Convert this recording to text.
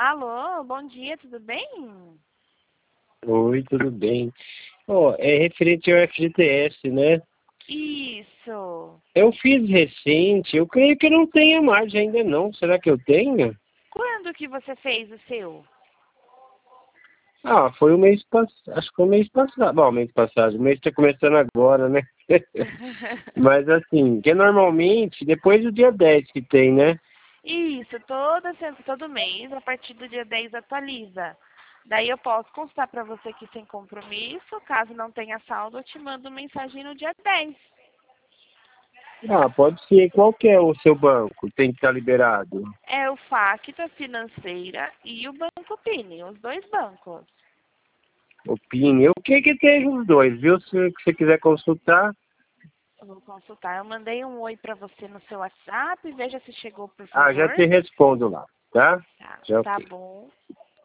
Alô, bom dia, tudo bem? Oi, tudo bem? É referente ao FGTS, né? Isso. Eu fiz recente, eu creio que eu não tenha mais ainda não. Será que eu tenho? Quando que você fez o seu? Foi o mês passado, acho que foi o mês passado. Bom, mês passado, o mês está começando agora, né? Mas assim, que normalmente depois do dia 10 que tem, né? Isso, todo mês, a partir do dia 10 atualiza. Daí eu posso constar para você aqui sem compromisso. Caso não tenha saldo, eu te mando mensagem no dia 10. Pode ser. Qual que é o seu banco? Tem que estar liberado. É o Facta Financeira e o Banco Pini, os dois bancos. O PIN, o que que tem os dois, viu? Se você quiser consultar. Eu vou consultar. Eu mandei um oi para você no seu WhatsApp. Veja se chegou, por Já favor. te respondo lá, tá? Tá, Já tá ok. bom.